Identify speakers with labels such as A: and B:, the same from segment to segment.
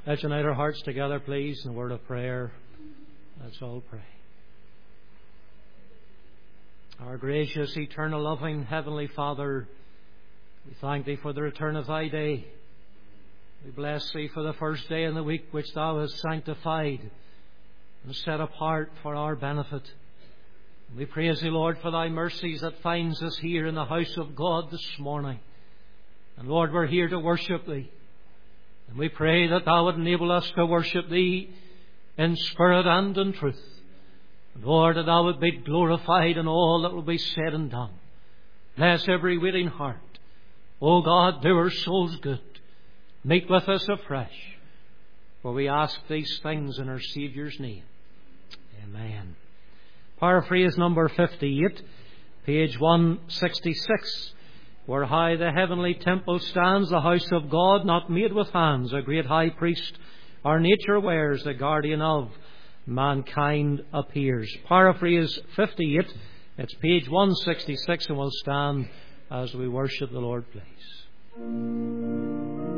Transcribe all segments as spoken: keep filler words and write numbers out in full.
A: Let's unite our hearts together, please, in a word of prayer. Let's all pray. Our gracious, eternal, loving, heavenly Father, we thank Thee for the return of Thy day. We bless Thee for the first day in the week which Thou hast sanctified and set apart for our benefit. We praise Thee, Lord, for Thy mercies that finds us here in the house of God this morning. And Lord, we're here to worship Thee. And we pray that Thou would enable us to worship Thee in spirit and in truth. And Lord, that Thou would be glorified in all that will be said and done. Bless every waiting heart. O God, do our souls good. Meet with us afresh. For we ask these things in our Saviour's name. Amen. Paraphrase number fifty-eight, page one sixty-six. Where high the heavenly temple stands, the house of God, not made with hands, a great high priest our nature wears, the guardian of mankind appears. Paraphrase fifty-eight, it's page one sixty-six, and we'll stand as we worship the Lord, please.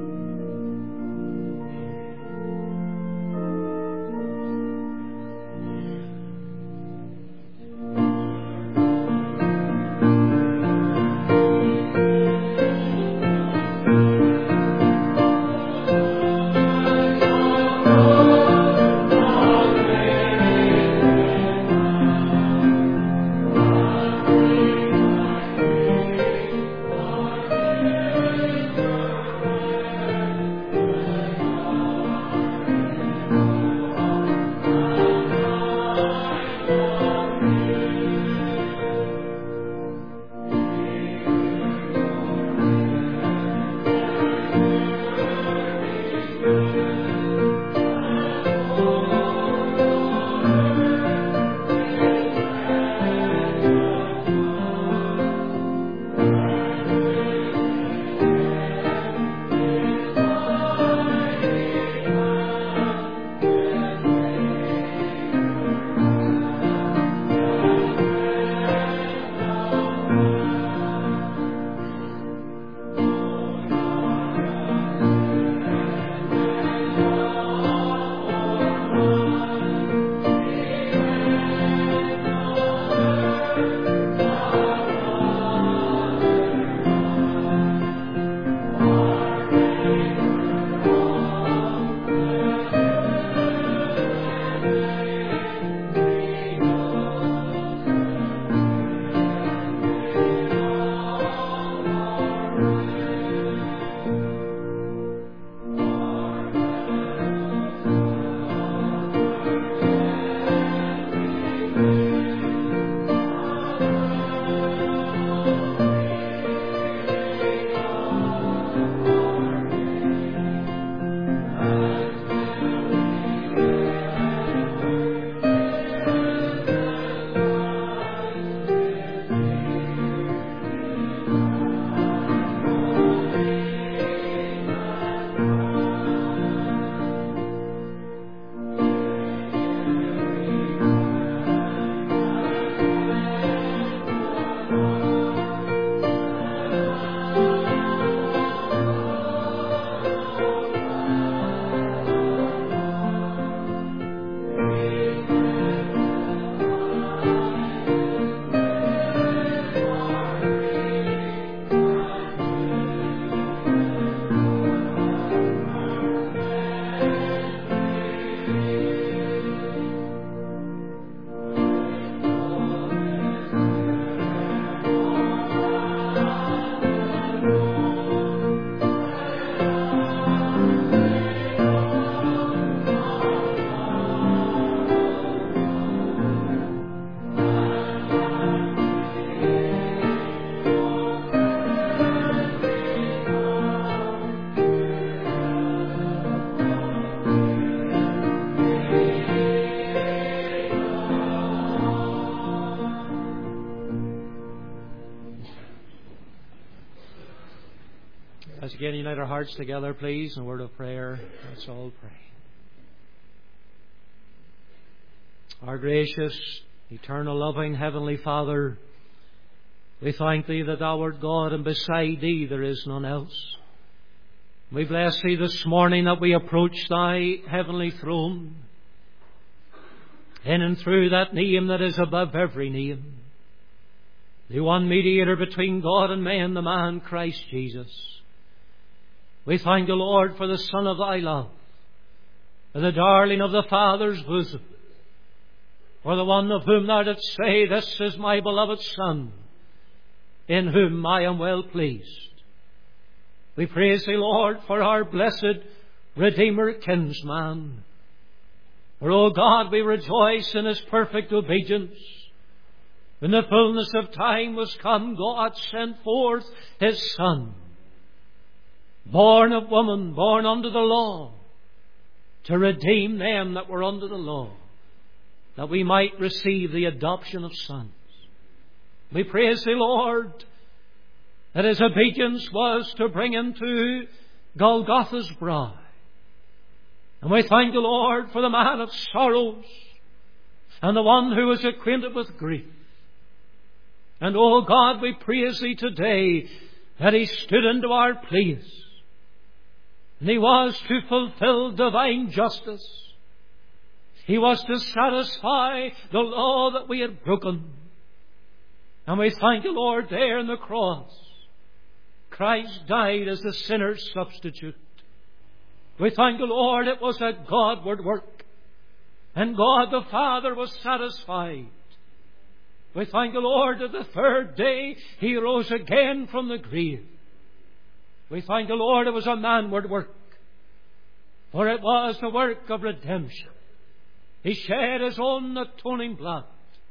A: Let's again unite our hearts together, please, in a word of prayer. Let's all pray. Our gracious, eternal, loving, heavenly Father, we thank Thee that Thou art God, and beside Thee there is none else. We bless Thee this morning that we approach Thy heavenly throne in and through that name that is above every name, the one mediator between God and man, the man Christ Jesus. We thank the Lord for the Son of Thy love, for the darling of the Father's bosom, for the one of whom Thou didst say, This is my beloved Son, in whom I am well pleased. We praise Thee, Lord, for our blessed Redeemer kinsman. For, O God, we rejoice in His perfect obedience. When the fullness of time was come, God sent forth His Son, born of woman, born under the law, to redeem them that were under the law, that we might receive the adoption of sons. We praise Thee, Lord, that His obedience was to bring Him to Golgotha's brow. And we thank the Lord for the man of sorrows and the one who was acquainted with grief. And, O God, we praise Thee today that He stood into our place. And He was to fulfill divine justice. He was to satisfy the law that we had broken. And we thank the Lord there on the cross. Christ died as the sinner's substitute. We thank the Lord it was a Godward work, and God the Father was satisfied. We thank the Lord that the third day He rose again from the grave. We thank the Lord it was a manward work, for it was the work of redemption. He shed His own atoning blood.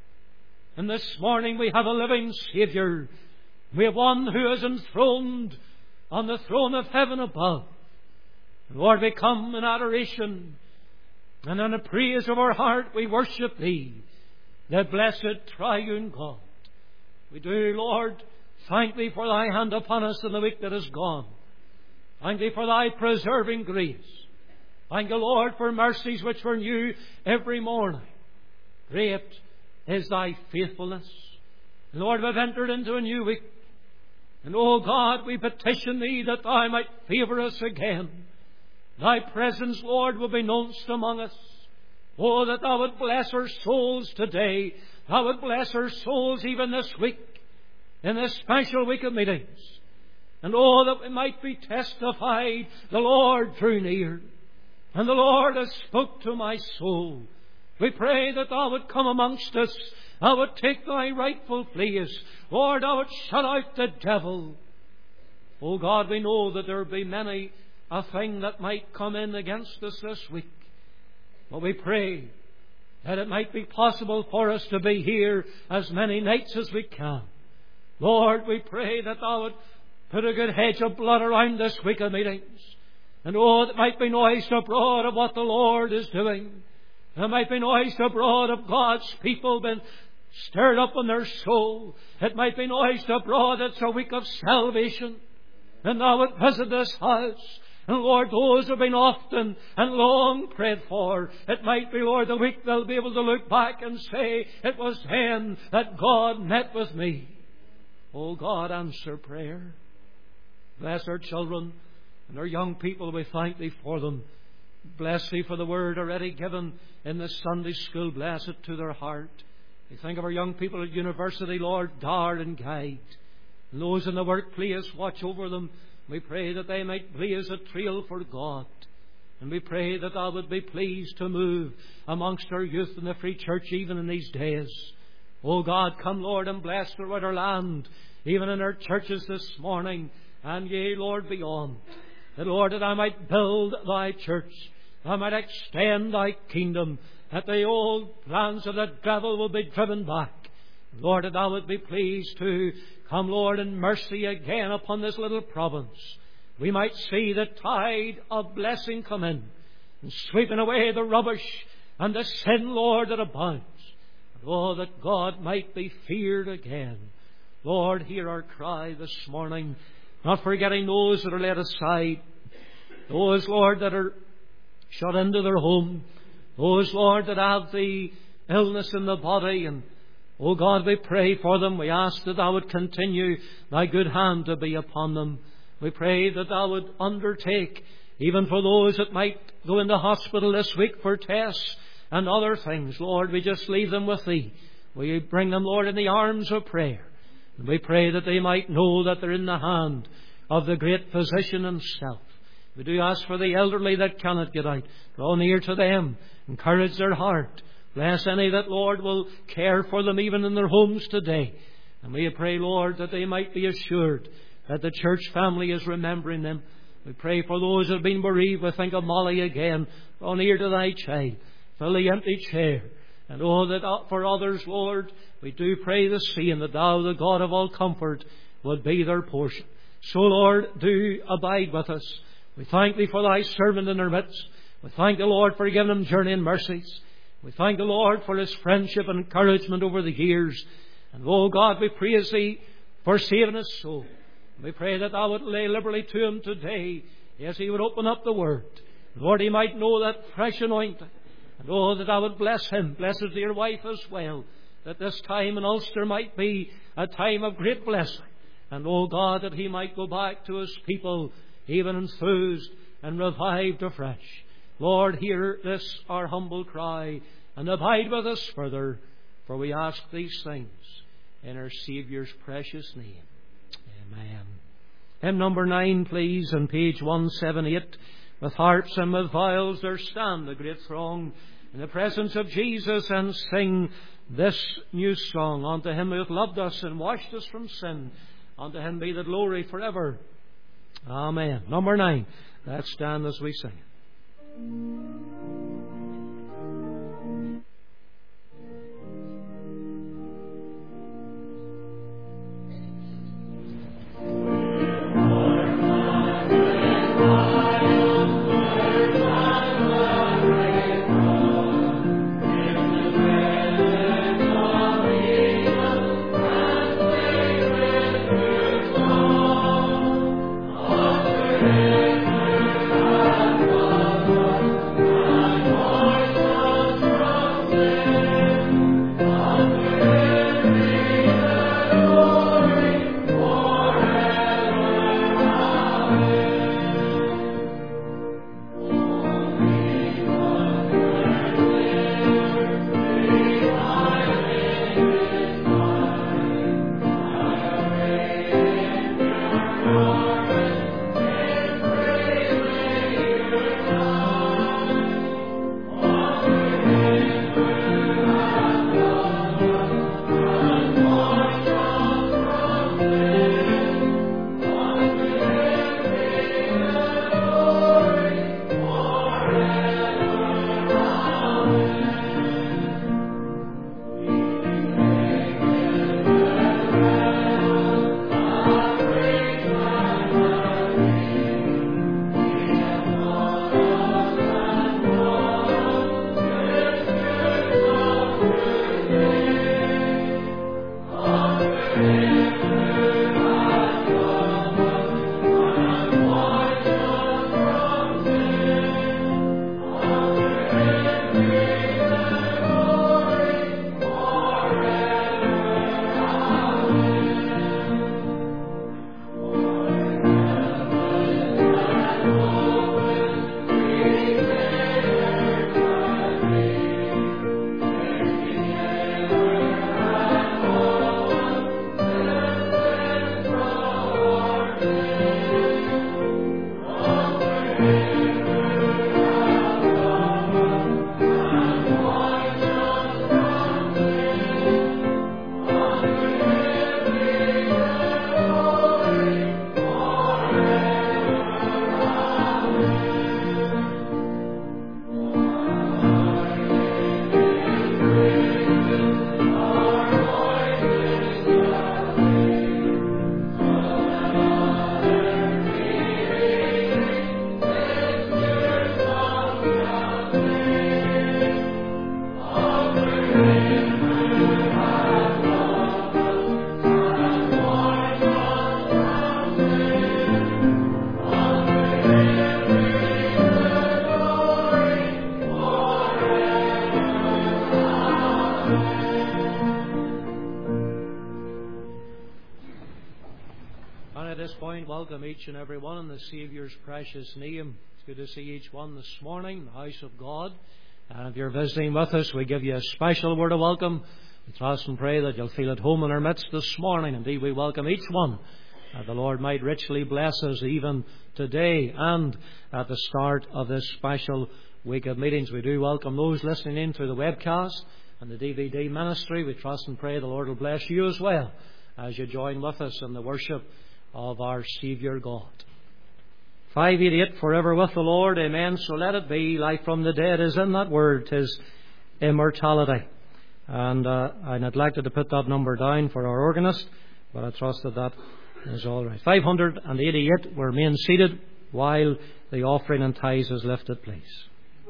A: And this morning we have a living Saviour. We have one who is enthroned on the throne of heaven above. Lord, we come in adoration, and in the praise of our heart we worship Thee, the blessed triune God. We do, Lord, thank Thee for Thy hand upon us in the week that is gone. Thank Thee for Thy preserving grace. Thank the Lord for mercies which were new every morning. Great is Thy faithfulness. Lord, we've entered into a new week. And, O God, we petition Thee that Thou might favour us again. Thy presence, Lord, will be known among us. Oh, that Thou would bless our souls today. Thou would bless our souls even this week, in this special week of meetings. And oh, that we might be testified, the Lord drew near, and the Lord has spoke to my soul. We pray that Thou would come amongst us. Thou would take Thy rightful place. Lord, Thou would shut out the devil. Oh God, we know that there be many a thing that might come in against us this week. But we pray that it might be possible for us to be here as many nights as we can. Lord, we pray that Thou would put a good hedge of blood around this week of meetings. And oh, that might be noised abroad of what the Lord is doing. There might be noised abroad of God's people being stirred up in their soul. It might be noised abroad it's a week of salvation. And Thou would visit this house. And Lord, those who have been often and long prayed for, it might be, Lord, the week they'll be able to look back and say, it was then that God met with me. Oh God, answer prayer. Bless our children and our young people. We thank Thee for them. Bless Thee for the word already given in the Sunday school. Bless it to their heart. We think of our young people at university, Lord, guard and guide. And those in the workplace, watch over them. We pray that they might blaze a trail for God. And we pray that Thou would be pleased to move amongst our youth in the Free Church even in these days. Oh God, come, Lord, and bless throughout our land, even in our churches this morning, and yea, Lord, beyond. That, Lord, that I might build Thy church, I might extend Thy kingdom, that the old plans of the devil will be driven back. Lord, that Thou would be pleased to come, Lord, in mercy again upon this little province. We might see the tide of blessing come in, and sweeping away the rubbish and the sin, Lord, that abounds. Oh, that God might be feared again. Lord, hear our cry this morning, not forgetting those that are laid aside, those, Lord, that are shut into their home, those, Lord, that have the illness in the body. And oh God, we pray for them. We ask that Thou would continue Thy good hand to be upon them. We pray that Thou would undertake, even for those that might go into hospital this week for tests and other things. Lord, we just leave them with Thee. We bring them, Lord, in the arms of prayer. And we pray that they might know that they're in the hand of the great Physician Himself. We do ask for the elderly that cannot get out. Draw near to them. Encourage their heart. Bless any that, Lord, will care for them even in their homes today. And we pray, Lord, that they might be assured that the church family is remembering them. We pray for those who have been bereaved. We think of Molly again. Draw near to Thy child. Fill the empty chair. And oh, that for others, Lord, we do pray the same, that Thou, the God of all comfort, would be their portion. So, Lord, do abide with us. We thank Thee for Thy servant in our midst. We thank the Lord for giving him journeying mercies. We thank the Lord for his friendship and encouragement over the years. And, oh God, we praise Thee for saving his soul. We pray that Thou would lay liberally to him today as he would open up the Word. Lord, he might know that fresh anointing. And oh, that Thou would bless him, bless his dear wife as well, that this time in Ulster might be a time of great blessing. And oh God, that he might go back to his people even enthused and revived afresh. Lord, hear this our humble cry, and abide with us further, for we ask these things in our Saviour's precious name. Amen. Hymn number nine, please, on page one seventy-eight. With harps and with viols there stand a great throng in the presence of Jesus, and sing this new song. Unto Him who hath loved us and washed us from sin, unto Him be the glory forever. Amen. Number nine. Let's stand as we sing.
B: Amen.
A: point, welcome each and every one in the Saviour's precious name. It's good to see each one this morning in the house of God. And if you're visiting with us, we give you a special word of welcome. We trust and pray that you'll feel at home in our midst this morning. Indeed, we welcome each one, that the Lord might richly bless us even today and at the start of this special week of meetings. We do welcome those listening in through the webcast and the D V D ministry. We trust and pray the Lord will bless you as well as you join with us in the worship of our Saviour God. five eighty-eight, forever with the Lord, amen. So let it be. Life from the dead is in that word, 'tis immortality. And uh, I neglected to put that number down for our organist, but I trust that that is all right. five eighty-eight, we're remain seated while the offering and tithes is lifted, please.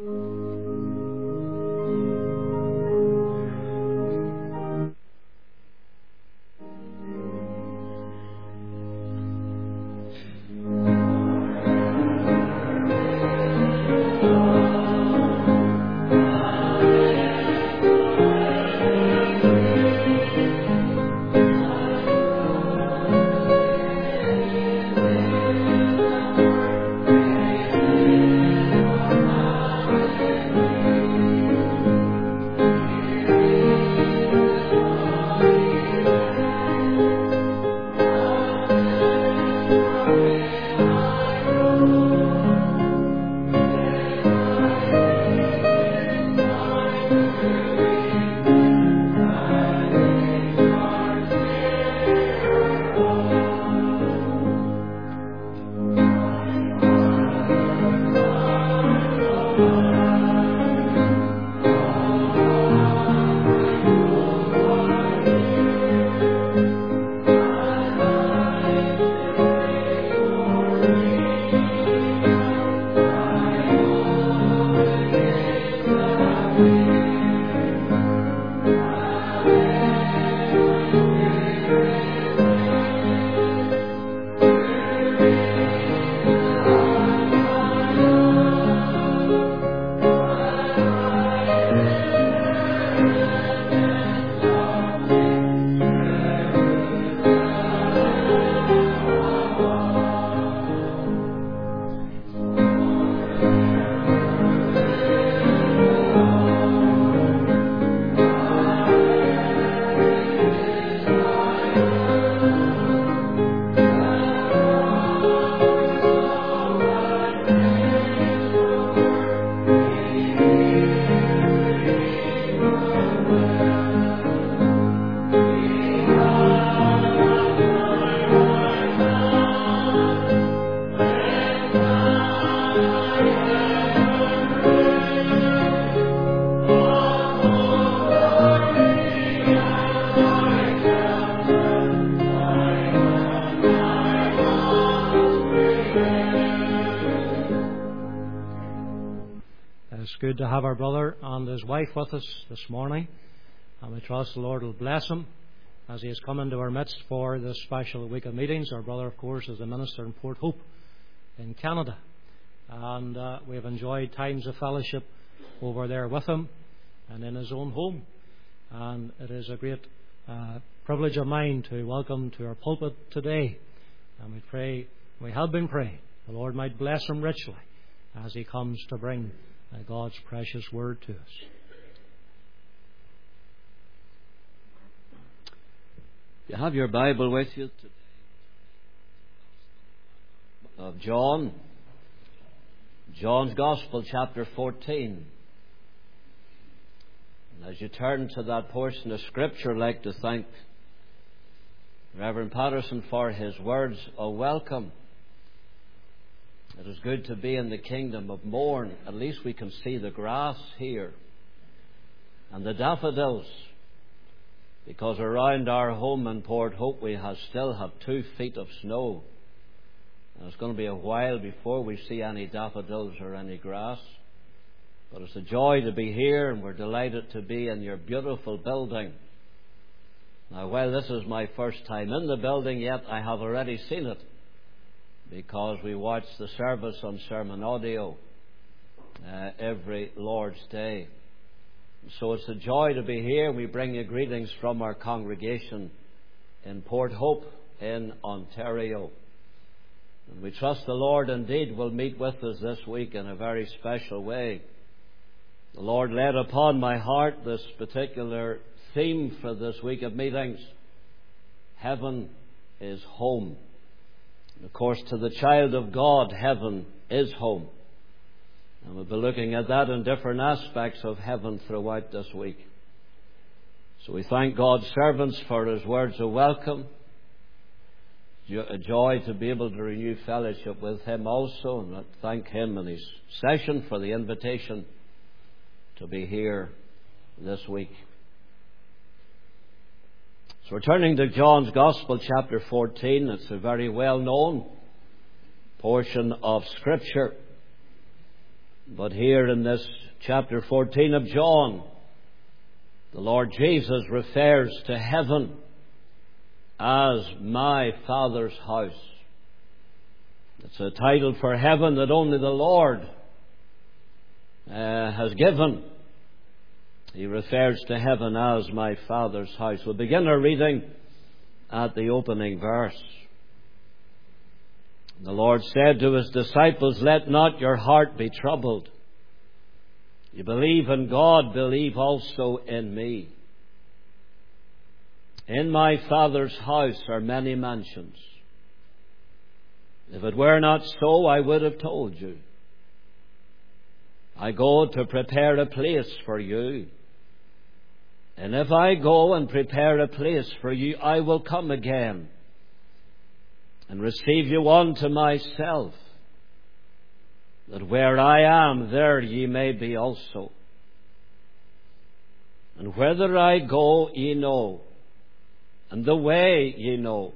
A: Good to have our brother and his wife with us this morning, and we trust the Lord will bless him as he has come into our midst for this special week of meetings. Our brother, of course, is the minister in Port Hope in Canada, and uh, we have enjoyed times of fellowship over there with him and in his own home, and it is a great uh, privilege of mine to welcome to our pulpit today, and we pray, we have been praying, the Lord might bless him richly as he comes to bring God's precious word to us.
B: You have your Bible with you today. Of John, John's Gospel, chapter fourteen. And as you turn to that portion of Scripture, I'd like to thank Reverend Patterson for his words of welcome. It is good to be in the kingdom of morn. At least we can see the grass here and the daffodils, because around our home in Port Hope we have still have two feet of snow, and it's going to be a while before we see any daffodils or any grass. But it's a joy to be here, and we're delighted to be in your beautiful building. Now, while this is my first time in the building, yet I have already seen it, because we watch the service on sermon audio uh, every Lord's Day. So it's a joy to be here. We bring you greetings from our congregation in Port Hope in Ontario. And we trust the Lord indeed will meet with us this week in a very special way. The Lord laid upon my heart this particular theme for this week of meetings. Heaven is home. And of course, to the child of God, heaven is home. And we'll be looking at that in different aspects of heaven throughout this week. So we thank God's servants for His words of welcome. A joy to be able to renew fellowship with Him also, and I thank Him and His session for the invitation to be here this week. So we're turning to John's Gospel, chapter fourteen. It's a very well-known portion of Scripture. But here in this chapter fourteen of John, the Lord Jesus refers to heaven as my Father's house. It's a title for heaven that only the Lord uh, has given. He refers to heaven as my Father's house. We'll begin our reading at the opening verse. The Lord said to His disciples, "Let not your heart be troubled. You believe in God, believe also in me. In my Father's house are many mansions. If it were not so, I would have told you. I go to prepare a place for you. And if I go and prepare a place for you, I will come again and receive you unto myself, that where I am, there ye may be also. And whither I go, ye know, and the way ye know."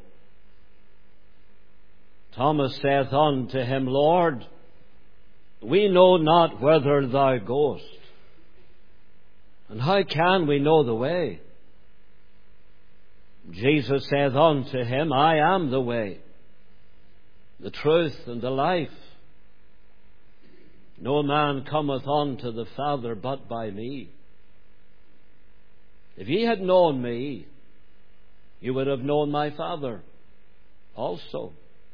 B: Thomas saith unto Him, "Lord, we know not whither thou goest, and how can we know the way?" Jesus saith unto him, "I am the way, the truth, and the life. No man cometh unto the Father but by me. If ye had known me, you would have known my Father also.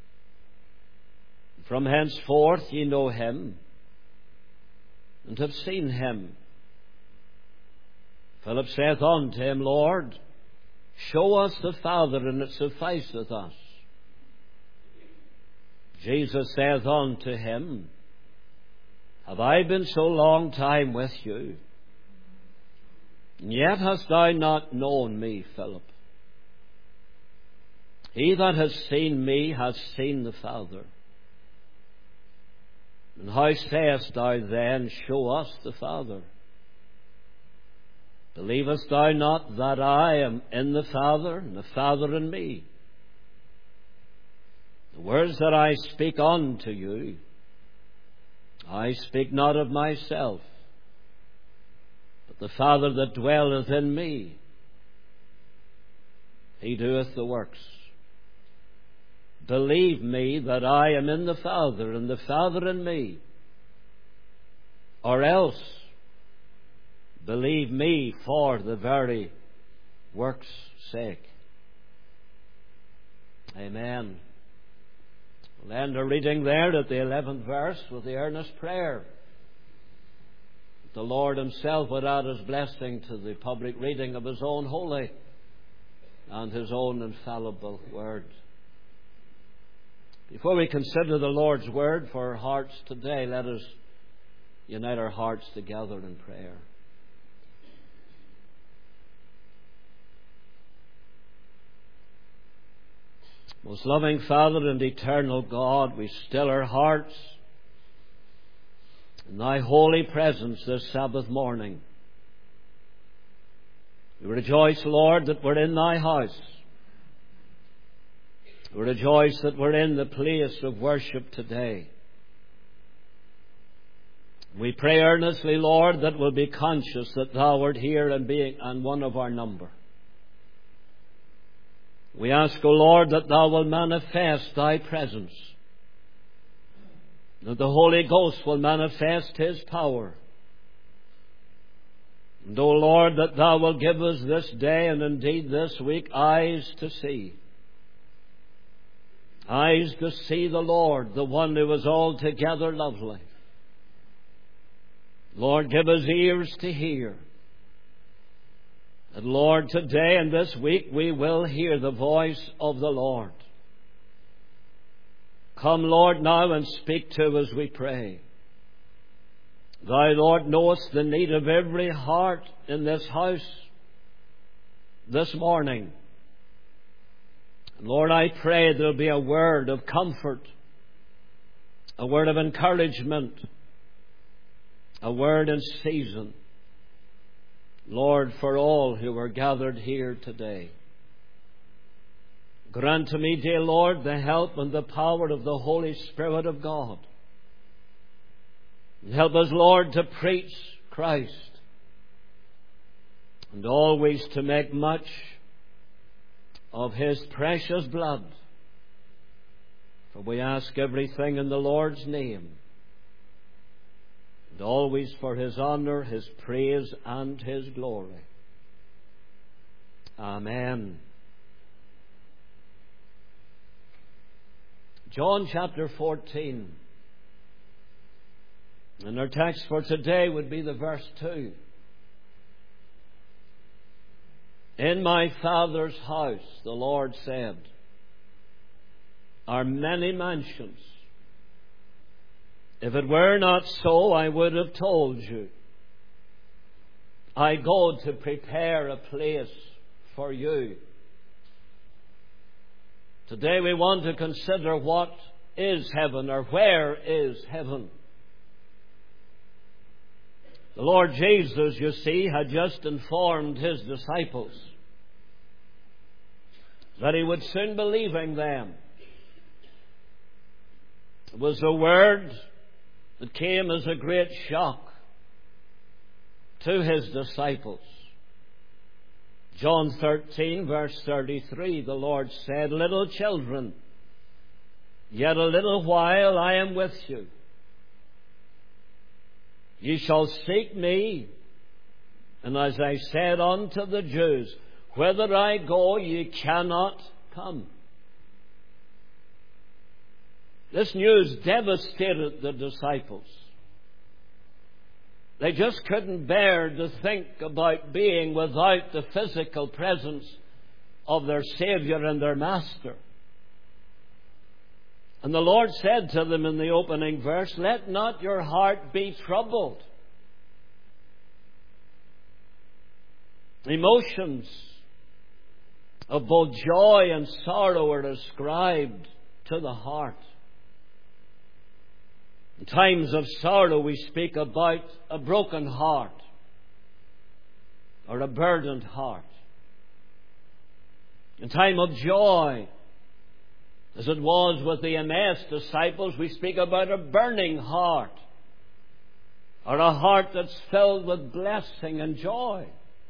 B: From henceforth ye know Him, and have seen Him." Philip saith unto Him, "Lord, show us the Father, and it sufficeth us." Jesus saith unto him, "Have I been so long time with you, and yet hast thou not known me, Philip? He that has seen me has seen the Father. And how sayest thou then, Show us the Father? Believest thou not that I am in the Father, and the Father in me? The words that I speak unto you, I speak not of myself, but the Father that dwelleth in me, He doeth the works. Believe me that I am in the Father, and the Father in me, or else believe me for the very work's sake." Amen. We'll end our reading there at the eleventh verse with the earnest prayer that the Lord Himself would add His blessing to the public reading of His own holy and His own infallible Word. Before we consider the Lord's Word for our hearts today, let us unite our hearts together in prayer. Most loving Father and eternal God, we still our hearts in Thy holy presence this Sabbath morning. We rejoice, Lord, that we're in Thy house. We rejoice that we're in the place of worship today. We pray earnestly, Lord, that we'll be conscious that Thou art here and being and one of our number. We ask, O Lord, that Thou will manifest Thy presence, that the Holy Ghost will manifest His power. And, O Lord, that Thou will give us this day and indeed this week eyes to see eyes to see the Lord, the one who is altogether lovely. Lord, give us ears to hear. And Lord, today and this week we will hear the voice of the Lord. Come, Lord, now and speak to us, we pray. Thou, Lord, knowest the need of every heart in this house this morning. Lord, I pray there'll be a word of comfort, a word of encouragement, a word in season, Lord, for all who are gathered here today. Grant to me, dear Lord, the help and the power of the Holy Spirit of God. Help us, Lord, to preach Christ and always to make much of His precious blood. For we ask everything in the Lord's name, and always for His honour, His praise, and His glory. Amen. John chapter fourteen. And our text for today would be the verse two. In my Father's house, the Lord said, are many mansions. If it were not so, I would have told you. I go to prepare a place for you. Today we want to consider what is heaven, or where is heaven. The Lord Jesus, you see, had just informed His disciples that He would soon be leaving them. It was a word that came as a great shock to His disciples. John thirteen, verse thirty-three, the Lord said, little children, yet a little while I am with you. Ye shall seek me, and as I said unto the Jews, whither I go, ye cannot come. This news devastated the disciples. They just couldn't bear to think about being without the physical presence of their Saviour and their Master. And the Lord said to them in the opening verse, let not your heart be troubled. Emotions of both joy and sorrow are ascribed to the heart. In times of sorrow we speak about a broken heart or a burdened heart. In time of joy, as it was with the Emmaus disciples, we speak about a burning heart, or a heart that's filled with blessing and joy.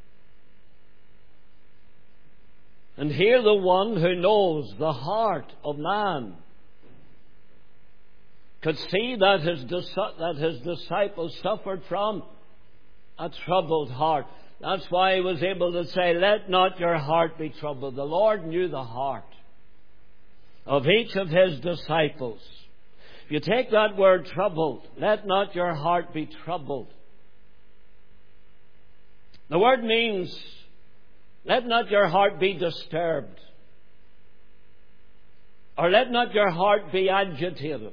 B: And here the one who knows the heart of man could see that his, that his disciples suffered from a troubled heart. That's why he was able to say, let not your heart be troubled. The Lord knew the heart of each of His disciples. If you take that word troubled, let not your heart be troubled. The word means, let not your heart be disturbed. Or let not your heart be agitated.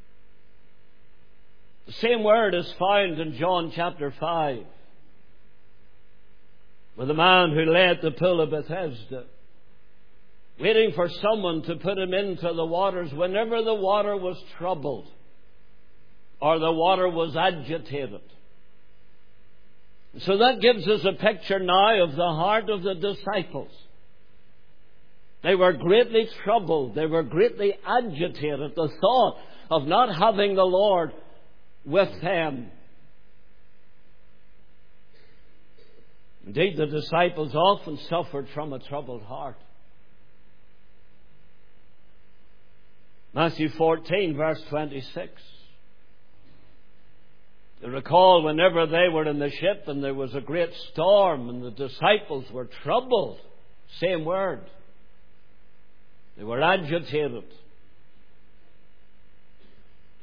B: The same word is found in John chapter five, with the man who lay at the pool of Bethesda, waiting for someone to put him into the waters whenever the water was troubled or the water was agitated. So that gives us a picture now of the heart of the disciples. They were greatly troubled. They were greatly agitated at the thought of not having the Lord with them. Indeed, the disciples often suffered from a troubled heart. Matthew fourteen, verse twenty-six. You recall whenever they were in the ship and there was a great storm and the disciples were troubled. Same word. They were agitated.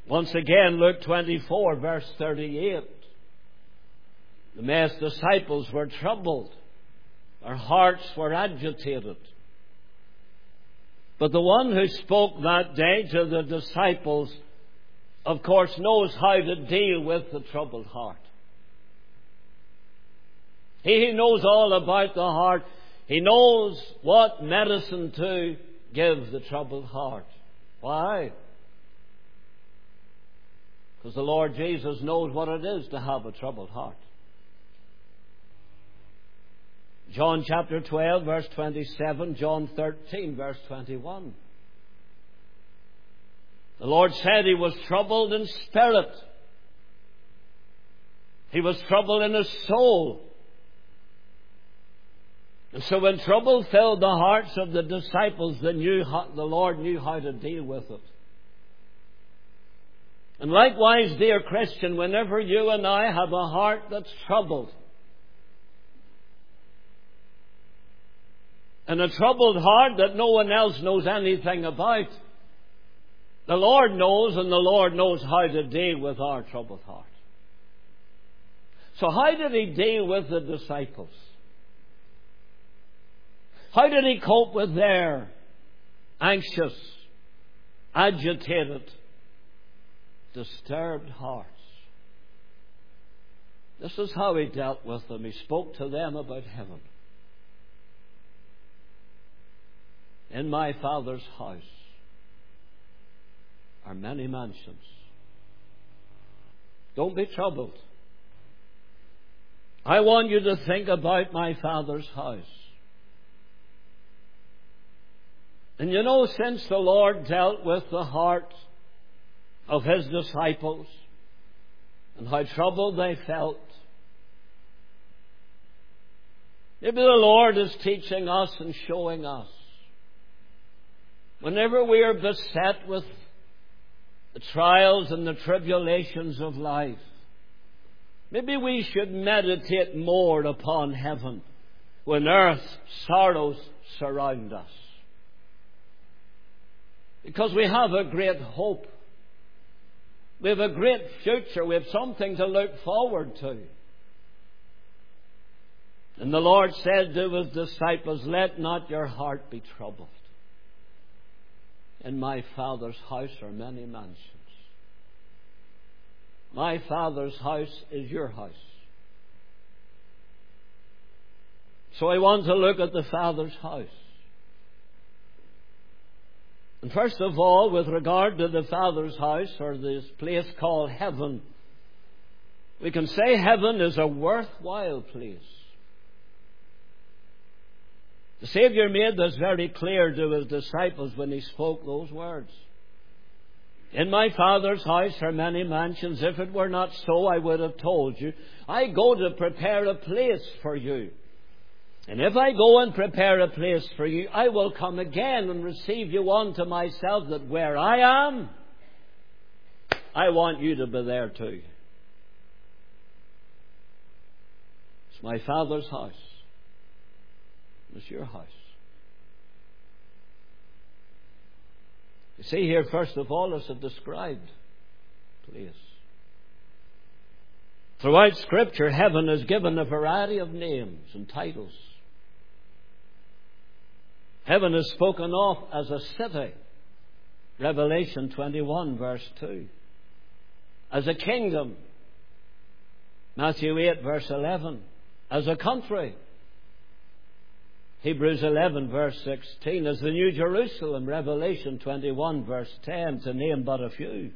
B: Once again, Luke twenty-four, verse thirty-eight. The Master's disciples were troubled. Their hearts were agitated. But the one who spoke that day to the disciples, of course, knows how to deal with the troubled heart. He knows all about the heart. He knows what medicine to give the troubled heart. Why? Because the Lord Jesus knows what it is to have a troubled heart. John chapter twelve, verse twenty-seven, John thirteen, verse twenty-one. The Lord said He was troubled in spirit. He was troubled in His soul. And so when trouble filled the hearts of the disciples, they knew how, the Lord knew how to deal with it. And likewise, dear Christian, whenever you and I have a heart that's troubled, and a troubled heart that no one else knows anything about, the Lord knows, and the Lord knows how to deal with our troubled heart. So how did He deal with the disciples? How did He cope with their anxious, agitated, disturbed hearts? This is how He dealt with them. He spoke to them about heaven. In my Father's house are many mansions. Don't be troubled. I want you to think about my Father's house. And you know, since the Lord dealt with the heart of His disciples and how troubled they felt, maybe the Lord is teaching us and showing us, whenever we are beset with the trials and the tribulations of life, maybe we should meditate more upon heaven when earth's sorrows surround us. Because we have a great hope. We have a great future. We have something to look forward to. And the Lord said to His disciples, let not your heart be troubled. In my Father's house are many mansions. My Father's house is your house. So I want to look at the Father's house. And first of all, with regard to the Father's house, or this place called heaven, we can say heaven is a worthwhile place. The Saviour made this very clear to His disciples when He spoke those words. In my Father's house are many mansions. If it were not so, I would have told you. I go to prepare a place for you. And if I go and prepare a place for you, I will come again and receive you unto myself, that where I am, I want you to be there too. It's my Father's house. It's your house. You see here, first of all, it's a described place. Throughout Scripture, heaven is given a variety of names and titles. Heaven is spoken of as a city, Revelation twenty-one, verse two. As a kingdom, Matthew eight, verse eleven. As a country, Hebrews eleven, verse sixteen. As the New Jerusalem, Revelation twenty-one, verse ten, to name but a few.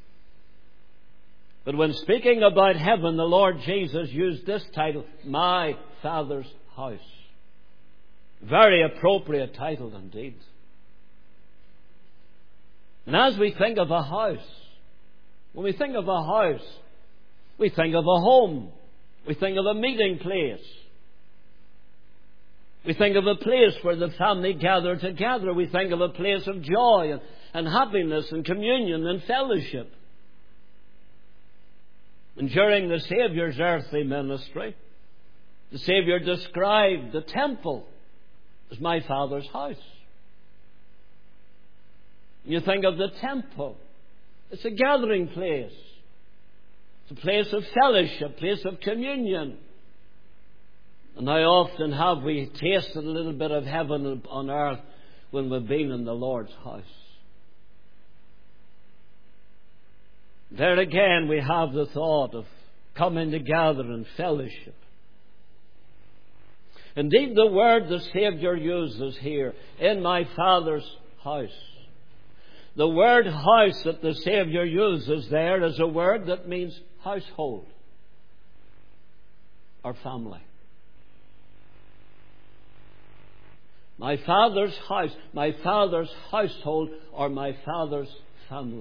B: But when speaking about heaven, the Lord Jesus used this title, my Father's house. Very appropriate title indeed. And as we think of a house, when we think of a house, we think of a home. We think of a meeting place. We think of a place where the family gather together. We think of a place of joy and, and happiness and communion and fellowship. And during the Saviour's earthly ministry, the Saviour described the temple as my Father's house. You think of the temple It's a gathering place. It's a place of fellowship, a place of communion. And how often have we tasted a little bit of heaven on earth when we've been in the Lord's house? There again we have the thought of coming together in fellowship. Indeed, the word the Saviour uses here, in my Father's house. The word house that the Saviour uses there is a word that means household or family. My Father's house, my Father's household, or my Father's family.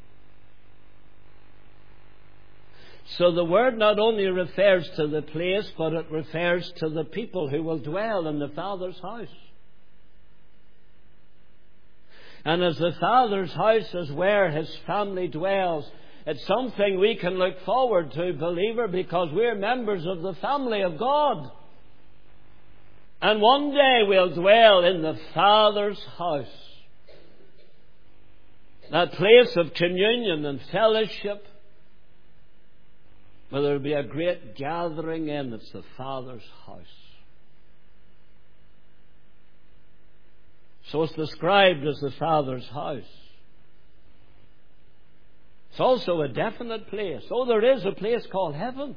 B: So the word not only refers to the place, but it refers to the people who will dwell in the Father's house. And as the Father's house is where His family dwells, it's something we can look forward to, believer, because we're members of the family of God. And one day we'll dwell in the Father's house. That place of communion and fellowship, where there'll be a great gathering in. It's the Father's house. So it's described as the Father's house. It's also a definite place. Oh, there is a place called heaven.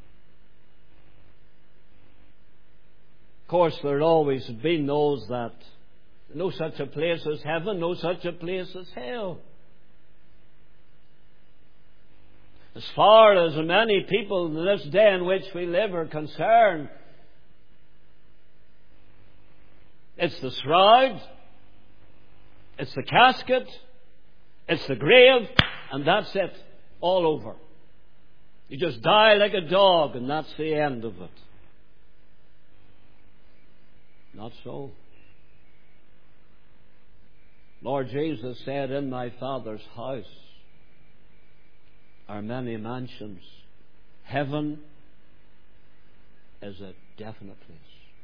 B: Of course, there always have been those that no such a place as heaven, no such a place as hell. As far as many people in this day in which we live are concerned, it's the shroud, it's the casket, it's the grave, and that's it, all over. You just die like a dog, and that's the end of it. Not so. Lord Jesus said, in my Father's house are many mansions. Heaven is a definite place.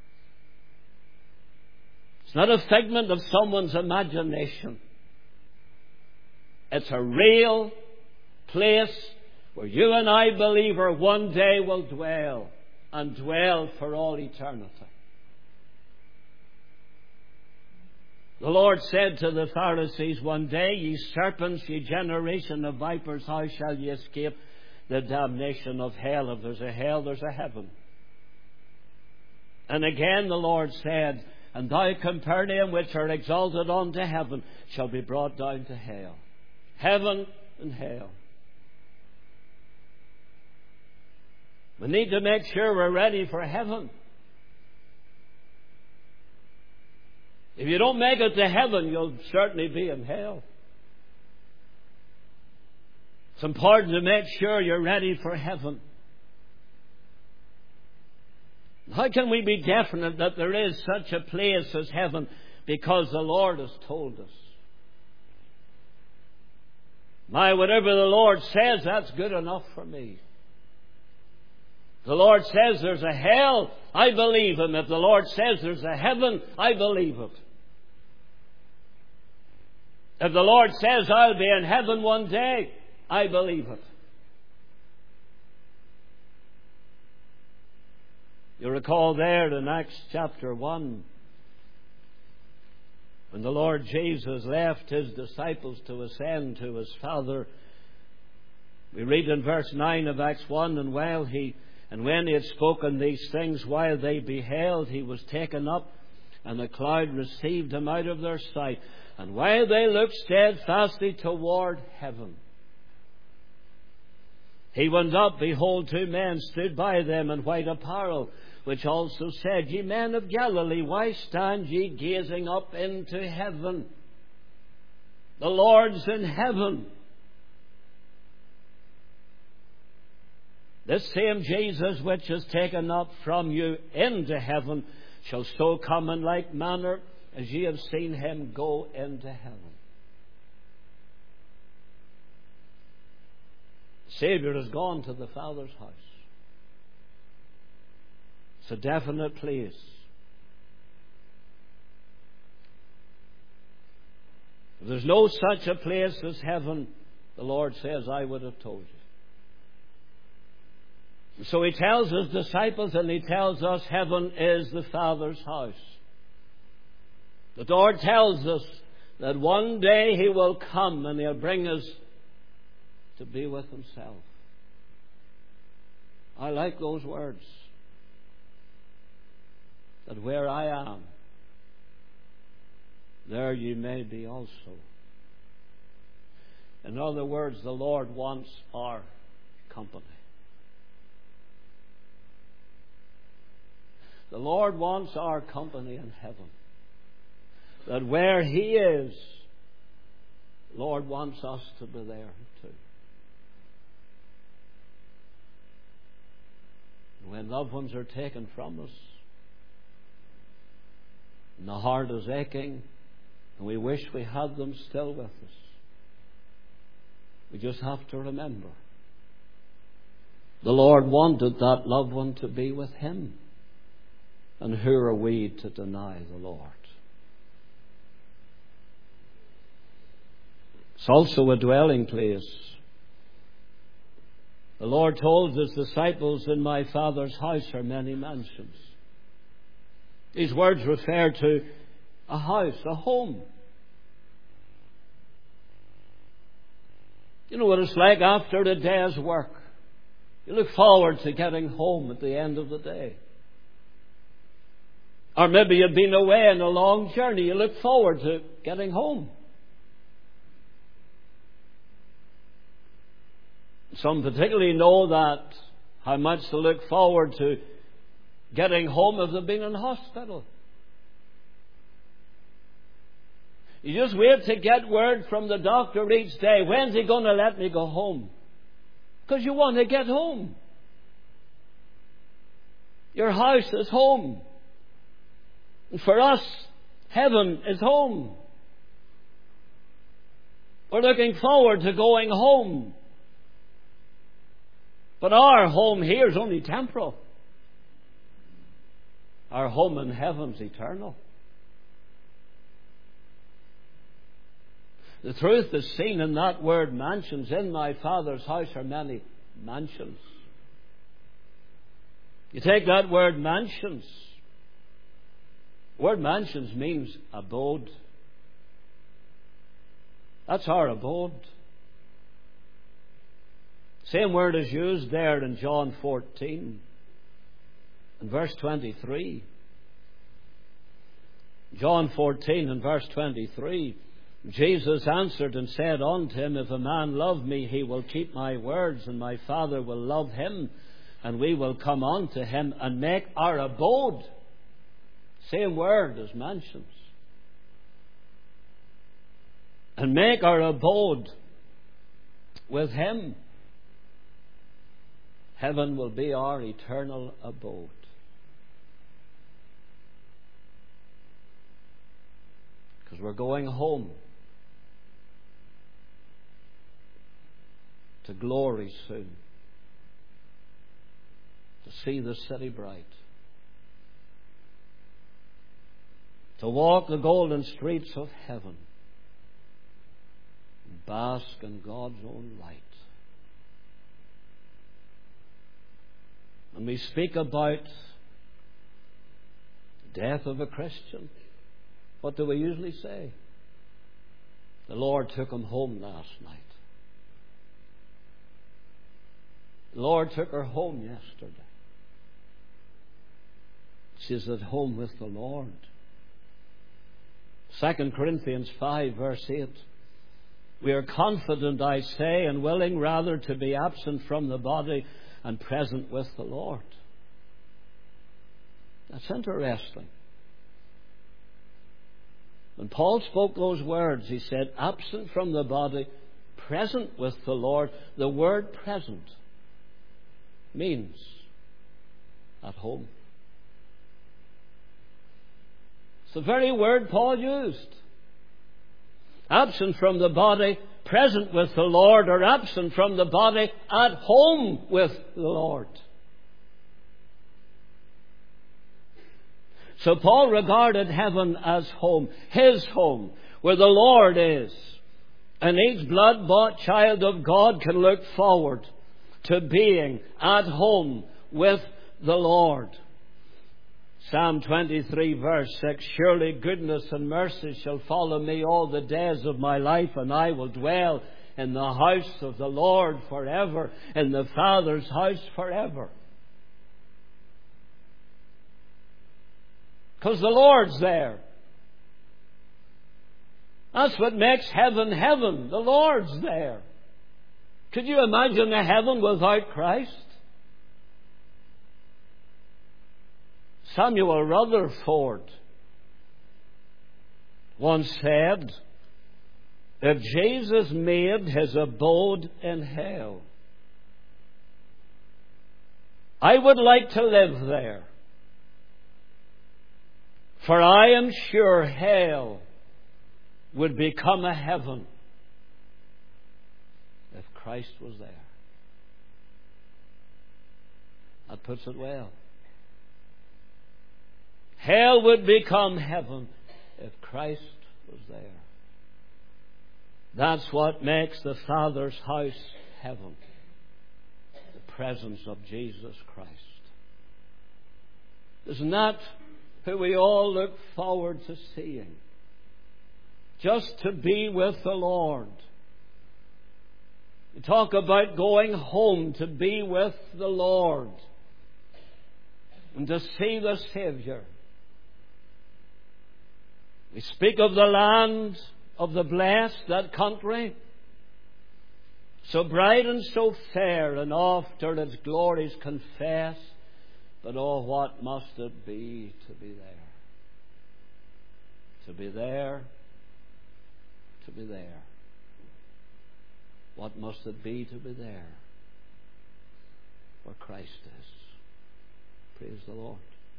B: It's not a figment of someone's imagination. It's a real place where you and I, believer, one day will dwell, and dwell for all eternity. The Lord said to the Pharisees one day, ye serpents, ye generation of vipers, how shall ye escape the damnation of hell? If there's a hell, there's a heaven. And again the Lord said, and thou, Capernaum, which are exalted unto heaven, shall be brought down to hell. Heaven and hell. We need to make sure we're ready for heaven. If you don't make it to heaven, you'll certainly be in hell. It's important to make sure you're ready for heaven. How can we be definite that there is such a place as heaven? Because the Lord has told us. My, whatever the Lord says, that's good enough for me. The Lord says there's a hell, I believe Him. If the Lord says there's a heaven, I believe it. If the Lord says I'll be in heaven one day, I believe it. You recall there in Acts chapter one, when the Lord Jesus left His disciples to ascend to His Father, we read in verse nine of Acts one, and while he and when He had spoken these things, while they beheld, He was taken up, and the cloud received Him out of their sight. And while they looked steadfastly toward heaven, He went up, behold, two men stood by them in white apparel, which also said, Ye men of Galilee, why stand ye gazing up into heaven? The Lord's in heaven. This same Jesus which is taken up from you into heaven shall so come in like manner as ye have seen Him go into heaven. The Saviour has gone to the Father's house. It's a definite place. If there's no such a place as heaven, The Lord says, I would have told you. So He tells His disciples, and He tells us, heaven is the Father's house. The Lord tells us that one day He will come and He'll bring us to be with Himself. I like those words. That where I am, there you may be also. In other words, the Lord wants our company. The Lord wants our company in heaven. That where He is, the Lord wants us to be there too. When loved ones are taken from us, and the heart is aching, and we wish we had them still with us, we just have to remember the Lord wanted that loved one to be with Him. And who are we to deny the Lord? It's also a dwelling place. The Lord told His disciples, in my Father's house are many mansions. These words refer to a house, a home. You know what it's like after a day's work. You look forward to getting home at the end of the day. Or maybe you've been away on a long journey. You look forward to getting home. Some particularly know that, how much they look forward to getting home if they've been in hospital. You just wait to get word from the doctor each day. When's he going to let me go home? Because you want to get home. Your house is home. And for us, heaven is home. We're looking forward to going home. But our home here is only temporal. Our home in heaven's eternal. The truth is seen in that word mansions. In my Father's house are many mansions. You take that word mansions. The word mansions means abode. That's our abode. Same word is used there in John fourteen, in verse twenty-three. John fourteen and verse twenty-three. Jesus answered and said unto him, if a man love me, he will keep my words, and my Father will love him, and we will come unto him and make our abode. Same word as mansions. And make our abode with him. Heaven will be our eternal abode. Because we're going home to glory soon, to see the city bright, to walk the golden streets of heaven, and bask in God's own light. When we speak about the death of a Christian, what do we usually say? The Lord took him home last night. The Lord took her home yesterday. She's at home with the Lord. Second Corinthians five verse eight. We are confident, I say, and willing rather to be absent from the body and present with the Lord. That's interesting. When Paul spoke those words, he said, absent from the body, present with the Lord. The word present means at home. It's the very word Paul used. Absent from the body, present with the Lord, or absent from the body, at home with the Lord. So Paul regarded heaven as home, his home, where the Lord is. And each blood-bought child of God can look forward to being at home with the Lord. Psalm twenty-three verse six, surely goodness and mercy shall follow me all the days of my life, and I will dwell in the house of the Lord forever, in the Father's house forever. Because the Lord's there. That's what makes heaven heaven. The Lord's there. Could you imagine a heaven without Christ? Samuel Rutherford once said, if Jesus made his abode in hell, I would like to live there. For I am sure hell would become a heaven if Christ was there. That puts it well. Hell would become heaven if Christ was there. That's what makes the Father's house heaven. The presence of Jesus Christ. Isn't that who we all look forward to seeing? Just to be with the Lord. We talk about going home to be with the Lord and to see the Savior. We speak of the land of the blessed, that country, so bright and so fair, and oft are its glories confess, but oh, what must it be to be there? To be there, to be there. What must it be to be there where Christ is? Praise the Lord.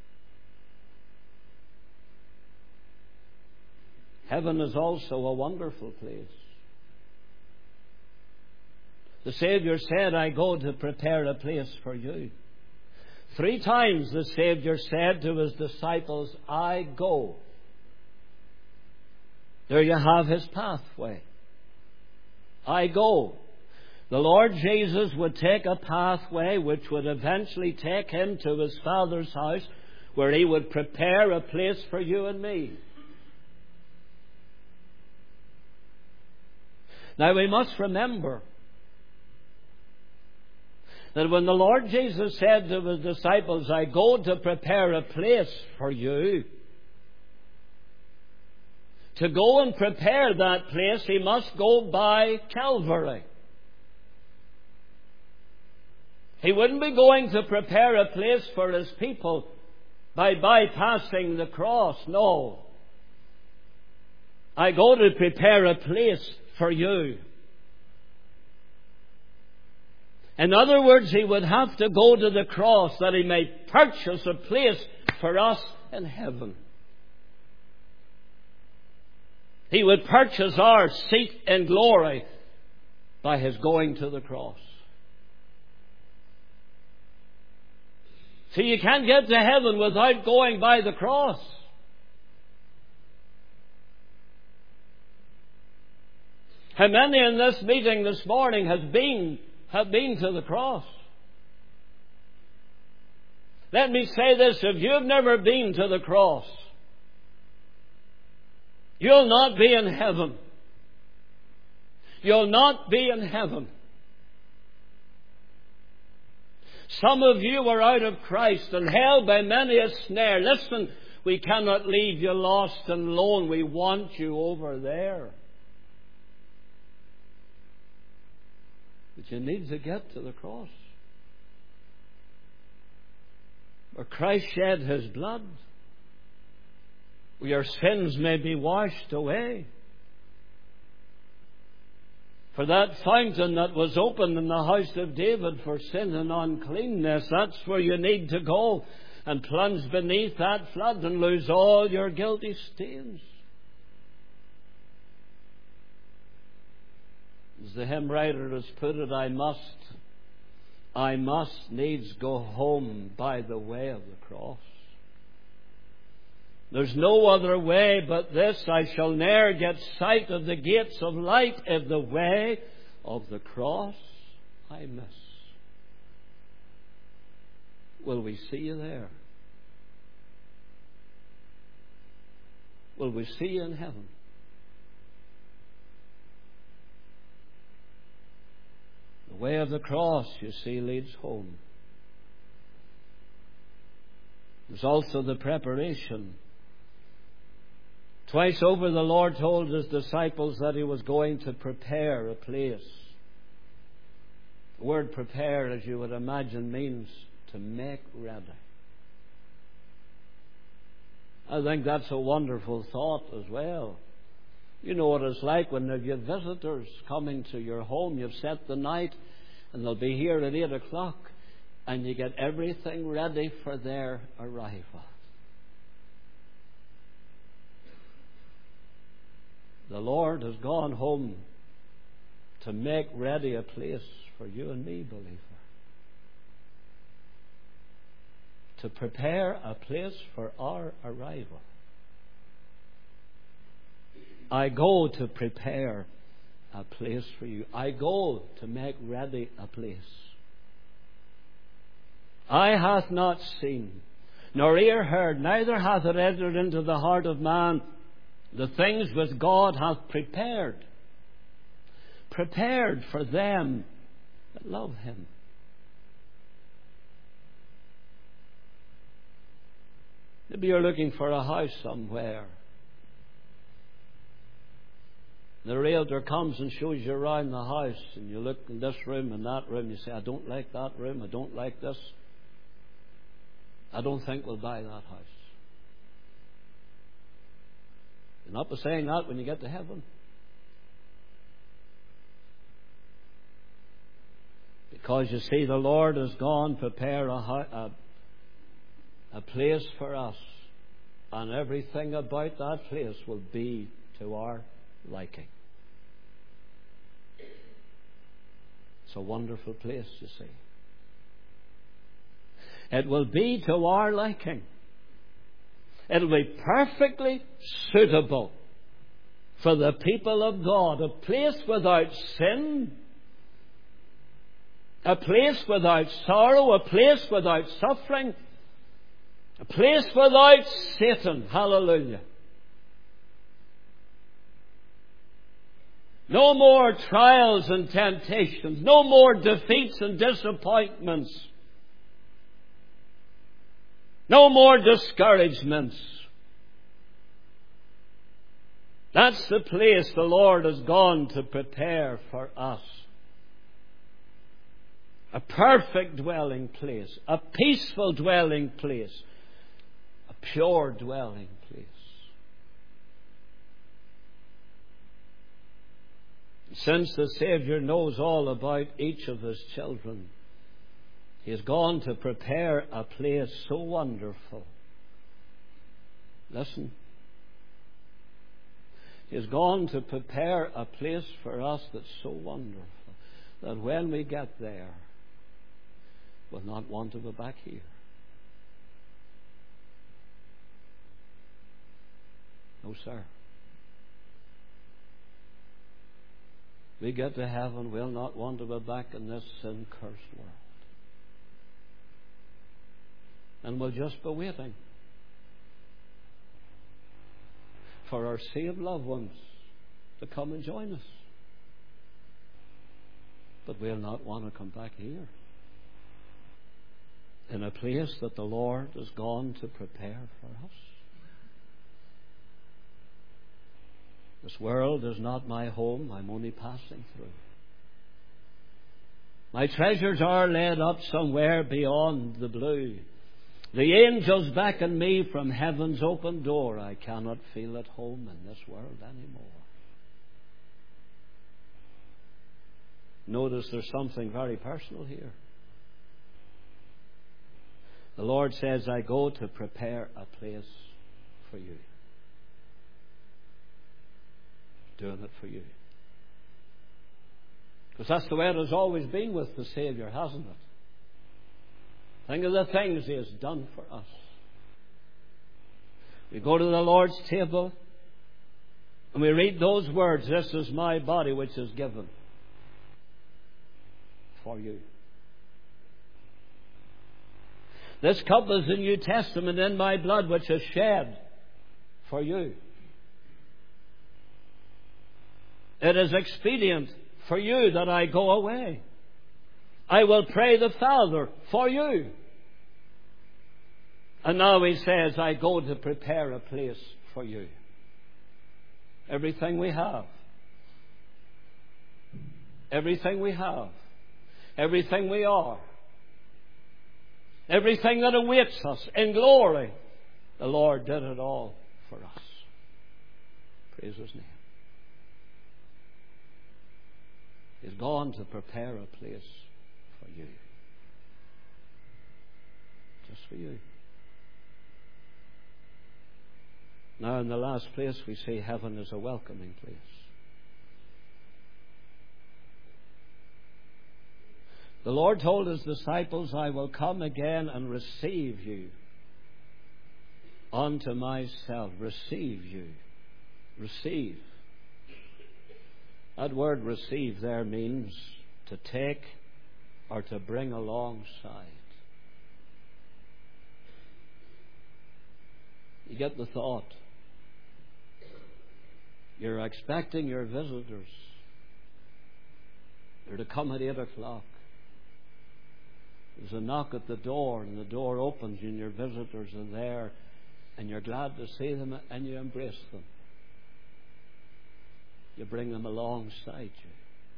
B: Heaven is also a wonderful place. The Savior said, I go to prepare a place for you. Three times the Savior said to his disciples, I go. There you have his pathway. I go. The Lord Jesus would take a pathway which would eventually take him to his Father's house, where he would prepare a place for you and me. Now we must remember that when the Lord Jesus said to his disciples, I go to prepare a place for you, to go and prepare that place, he must go by Calvary. He wouldn't be going to prepare a place for his people by bypassing the cross. No. I go to prepare a place for you. In other words, he would have to go to the cross that he may purchase a place for us in heaven. He would purchase our seat in glory by his going to the cross. See, you can't get to heaven without going by the cross. How many in this meeting this morning has been, have been to the cross? Let me say this, if you've never been to the cross, you'll not be in heaven. You'll not be in heaven. Some of you are out of Christ and held by many a snare. Listen, we cannot leave you lost and alone. We want you over there. But you need to get to the cross, where Christ shed his blood, where your sins may be washed away. For that fountain that was opened in the house of David for sin and uncleanness, that's where you need to go and plunge beneath that flood and lose all your guilty stains. As the hymn writer has put it, I must, I must needs go home by the way of the cross. There's no other way but this. I shall ne'er get sight of the gates of light if the way of the cross I miss. Will we see you there? Will we see you in heaven? The way of the cross, you see, leads home. There's also the preparation. Twice over the Lord told His disciples that He was going to prepare a place. The word prepare, as you would imagine, means to make ready. I think that's a wonderful thought as well. You know what it's like when you have visitors coming to your home. You've set the night and they'll be here at eight o'clock and you get everything ready for their arrival. The Lord has gone home to make ready a place for you and me, believer. To prepare a place for our arrival. I go to prepare a place for you. I go to make ready a place. Eye hath not seen, nor ear heard, neither hath it entered into the heart of man the things which God hath prepared. Prepared for them that love Him. Maybe you're looking for a house somewhere. The realtor comes and shows you around the house, and you look in this room and that room. You say, I don't like that room. I don't like this. I don't think we'll buy that house. You're not saying that when you get to heaven. Because you see, the Lord has gone to prepare a, a, a place for us, and everything about that place will be to our liking. It's a wonderful place, you see. It will be to our liking. It'll be perfectly suitable for the people of God. A place without sin. A place without sorrow. A place without suffering. A place without Satan. Hallelujah. No more trials and temptations. No more defeats and disappointments. No more discouragements. That's the place the Lord has gone to prepare for us. A perfect dwelling place. A peaceful dwelling place. A pure dwelling place. Since the Savior knows all about each of His children, He has gone to prepare a place so wonderful. Listen. He has gone to prepare a place for us that's so wonderful that when we get there, we'll not want to go back here. No, sir. We get to heaven, we'll not want to go back in this sin-cursed world. And we'll just be waiting for our saved loved ones to come and join us. But we'll not want to come back here. In a place that the Lord has gone to prepare for us. This world is not my home. I'm only passing through. My treasures are laid up somewhere beyond the blue. The angels beckon me from heaven's open door. I cannot feel at home in this world anymore. Notice there's something very personal here. The Lord says, I go to prepare a place for you. Doing it for you. Because that's the way it has always been with the Savior, hasn't it? Think of the things He has done for us. We go to the Lord's table and we read those words, "This is my body which is given for you." This cup is the New Testament in my blood which is shed for you. It is expedient for you that I go away. I will pray the Father for you. And now he says, I go to prepare a place for you. Everything we have, everything we have, everything we are, everything that awaits us in glory, the Lord did it all for us. Praise His name. He's gone to prepare a place for you. Just for you. Now, in the last place, we see heaven is a welcoming place. The Lord told His disciples, I will come again and receive you unto myself. Receive you. Receive. That word receive there means to take or to bring alongside. You get the thought. You're expecting your visitors. They're to come at eight o'clock. There's a knock at the door, and the door opens, and your visitors are there, and you're glad to see them, and you embrace them. You bring them alongside you.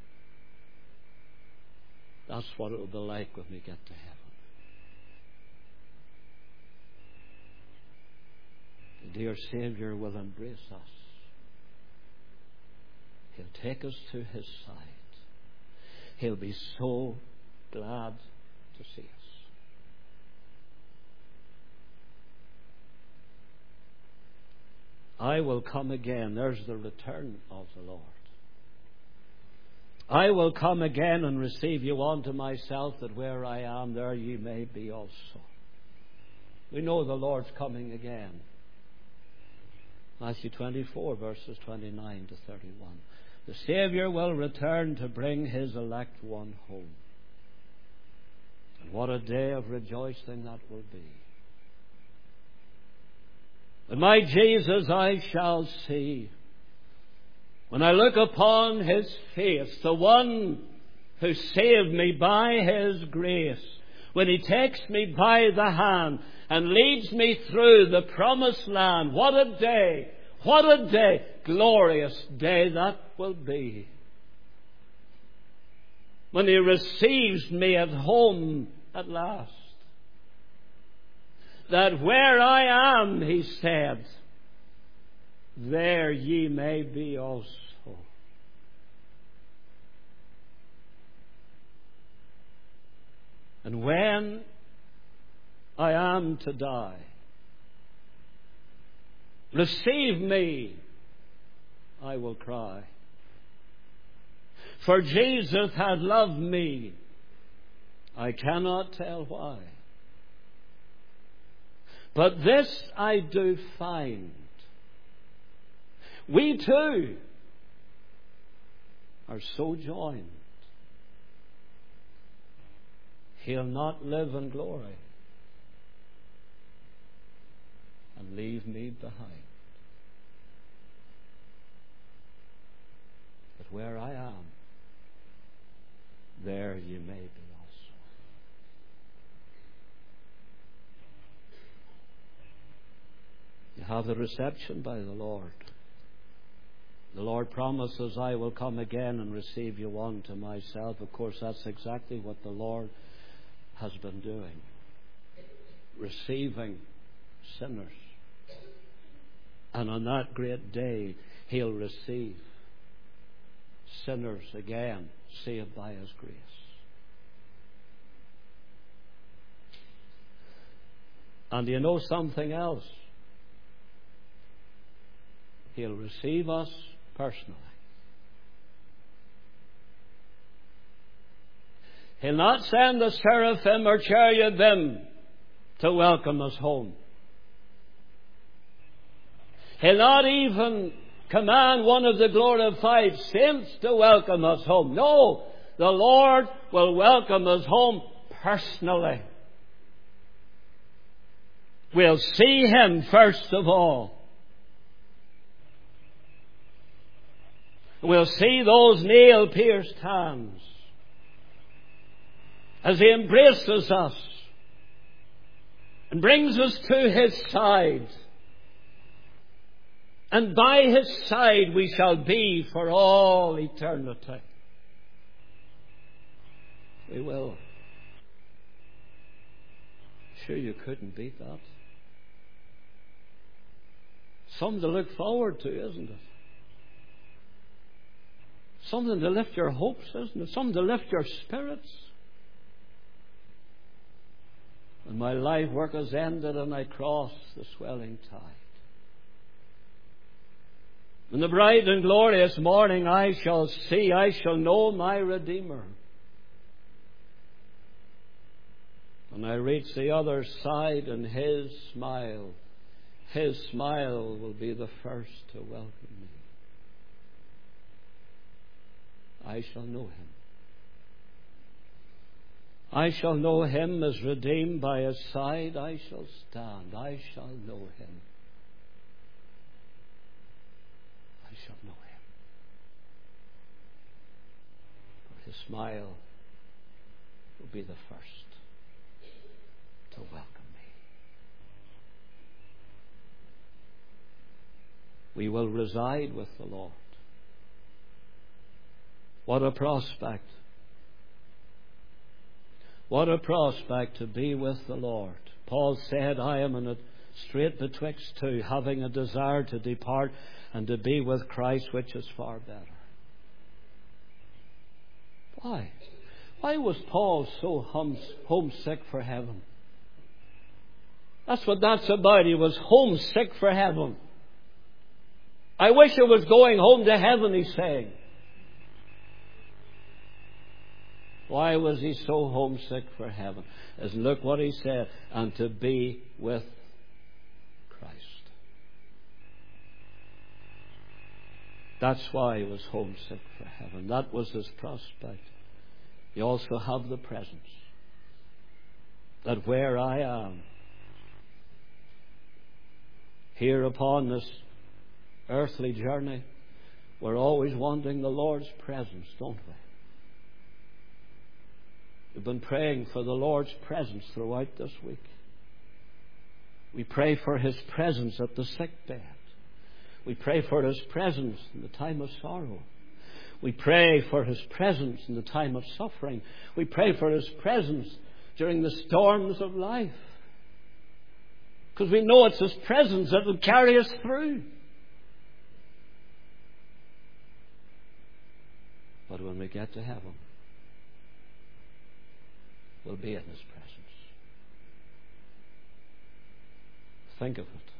B: That's what it will be like when we get to heaven. The dear Saviour will embrace us. He'll take us to His side. He'll be so glad to see us. I will come again. There's the return of the Lord. I will come again and receive you unto myself, that where I am, there ye may be also. We know the Lord's coming again. Matthew twenty-four, verses twenty-nine to thirty-one. The Saviour will return to bring His elect one home. And what a day of rejoicing that will be. And my Jesus I shall see. When I look upon His face, the one who saved me by His grace, when He takes me by the hand and leads me through the promised land, what a day, what a day, glorious day that will be. When He receives me at home at last. That where I am, He said, there ye may be also. And when I am to die, receive me, I will cry. For Jesus had loved me, I cannot tell why. But this I do find. We too are so joined. He'll not live in glory and leave me behind. But where I am, there you may be also. You have the reception by the Lord. The Lord promises, I will come again and receive you unto myself. Of course, that's exactly what the Lord has been doing. Receiving sinners. And on that great day, He'll receive sinners again, saved by His grace. And you know something else? He'll receive us personally. He'll not send the seraphim or cherubim to welcome us home. He'll not even command one of the glorified saints to welcome us home. No, the Lord will welcome us home personally. We'll see Him first of all. We'll see those nail-pierced hands as He embraces us and brings us to His side. And by His side we shall be for all eternity. We will. Sure, you couldn't beat that. Something to look forward to, isn't it? Something to lift your hopes, isn't it? Something to lift your spirits. When my life work has ended and I cross the swelling tide. In the bright and glorious morning I shall see, I shall know my Redeemer. When I reach the other side and His smile, His smile will be the first to welcome me. I shall know Him. I shall know Him as redeemed. By His side I shall stand. I shall know Him. I shall know Him. For His smile will be the first to welcome me. We will reside with the Lord. What a prospect. What a prospect to be with the Lord. Paul said, I am in a strait betwixt two, having a desire to depart and to be with Christ, which is far better. Why? Why was Paul so homesick for heaven? That's what that's about. He was homesick for heaven. I wish I was going home to heaven, he's saying. Why was he so homesick for heaven? As look what he said, and to be with Christ. That's why he was homesick for heaven. That was his prospect. You also have the presence. That where I am, here upon this earthly journey, we're always wanting the Lord's presence, don't we? We've been praying for the Lord's presence throughout this week. We pray for His presence at the sick bed. We pray for His presence in the time of sorrow. We pray for His presence in the time of suffering. We pray for His presence during the storms of life. Because we know it's His presence that will carry us through. But when we get to heaven, we'll be in His presence. Think of it.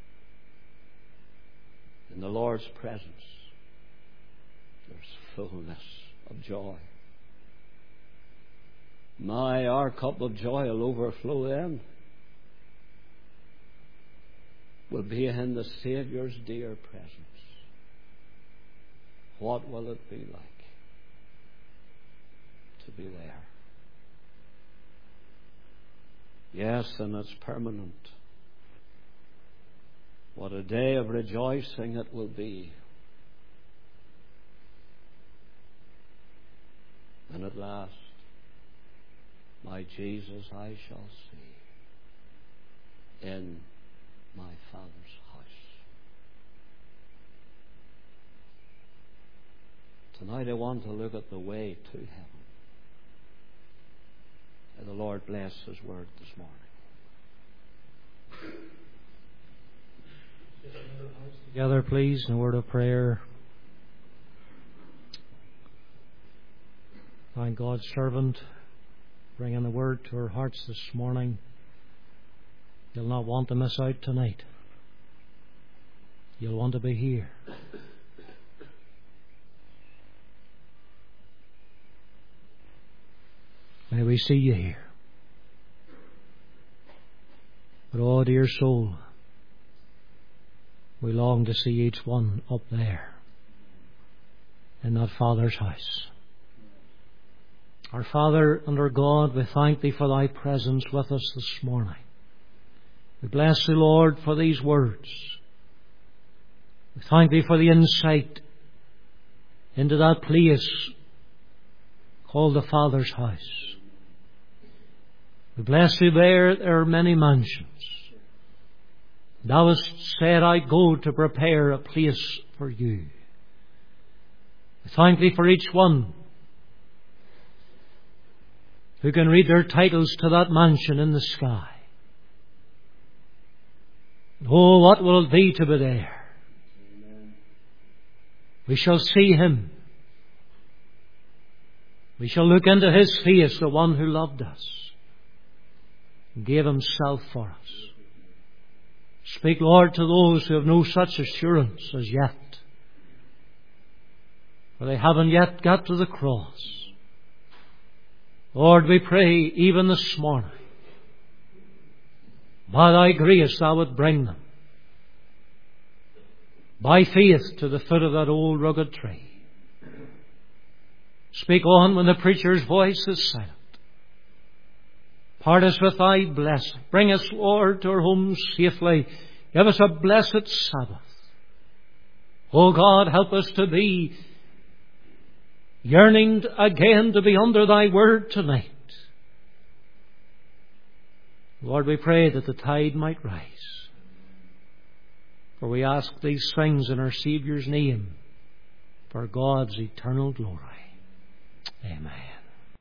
B: In the Lord's presence, there's fullness of joy. My, our cup of joy will overflow then. We'll be in the Saviour's dear presence. What will it be like to be there? Yes, and it's permanent. What a day of rejoicing it will be. And at last, my Jesus I shall see in my Father's house. Tonight I want to look at the way to heaven. May the Lord bless His word this morning.
A: Together, please, in a word of prayer. Find God's servant bringing the word to our hearts this morning. You'll not want to miss out tonight. You'll want to be here. May we see you here. But oh, dear soul, We long to see each one up there in that Father's house. Our Father and our God, we thank Thee for Thy presence with us this morning. We bless Thee, Lord, for these words. We thank Thee for the insight into that place called the Father's house. We bless Thee there, there are many mansions. Thou hast said, I go to prepare a place for you. We thank Thee for each one who can read their titles to that mansion in the sky. Oh, what will it be to be there? We shall see Him. We shall look into His face, the one who loved us and gave Himself for us. Speak, Lord, to those who have no such assurance as yet, for they haven't yet got to the cross. Lord, we pray even this morning, by Thy grace Thou would bring them by faith to the foot of that old rugged tree. Speak on when the preacher's voice is silent. Part us with Thy blessing. Bring us, Lord, to our homes safely. Give us a blessed Sabbath. O God, help us to be yearning again to be under Thy word tonight. Lord, we pray that the tide might rise. For we ask these things in our Saviour's name, for God's eternal glory. Amen.